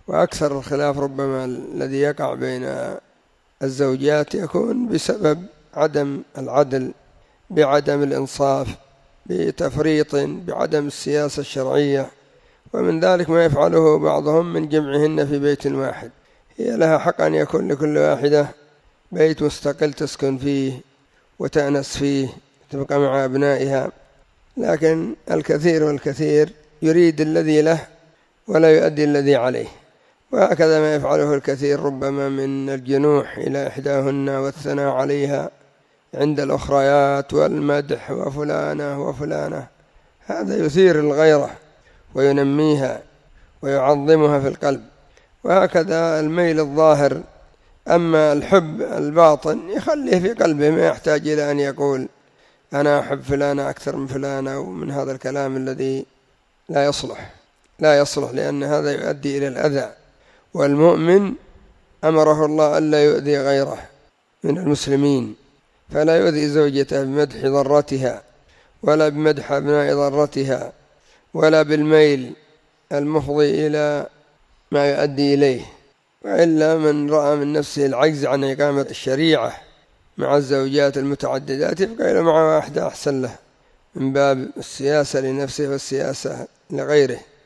وأكثر الخلاف ربما الذي يقع بين الزوجات يكون بسبب عدم العدل، بعدم الإنصاف، بتفريط، بعدم السياسة الشرعية، ومن ذلك ما يفعله بعضهم من جمعهن في بيت واحد. هي لها حق أن يكون لكل واحدة بيت مستقل تسكن فيه وتأنس فيه، تبقى مع أبنائها، لكن الكثير والكثير يريد الذي له ولا يؤدي الذي عليه. وهكذا ما يفعله الكثير ربما من الجنوح إلى إحداهن والثناء عليها عند الأخريات والمدح وفلانة وفلانة، هذا يثير الغيرة وينميها ويعظمها في القلب. وهكذا الميل الظاهر، أما الحب الباطن يخليه في قلبه، ما يحتاج إلى أن يقول أنا أحب فلانة أكثر من فلانة، ومن هذا الكلام الذي لا يصلح، لأن هذا يؤدي إلى الأذى. والمؤمن أمره الله ألا يؤذي غيره من المسلمين، فلا يؤذي زوجته بمدح ضرتها ولا بمدح أبناء ضرتها ولا بالميل المفضي إلى ما يؤدي إليه. وإلا من رأى من نفسه العجز عن إقامة الشريعة مع الزوجات المتعددات يبقى إلى مع واحدة أحسن له، من باب السياسة لنفسه والسياسة لغيره.